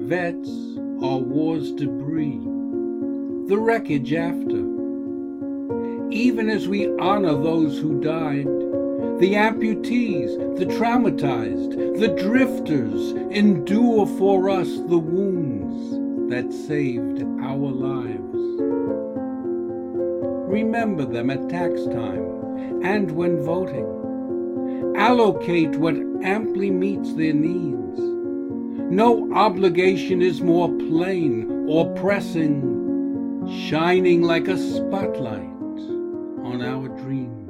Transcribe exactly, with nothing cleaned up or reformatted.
Vets are war's debris, the wreckage after. Even as we honor those who died, the amputees, the traumatized, the drifters endure for us the wounds that saved our lives. Remember them at tax time and when voting. Allocate what amply meets their needs. No obligation is more plain or pressing, shining like a spotlight on our dreams.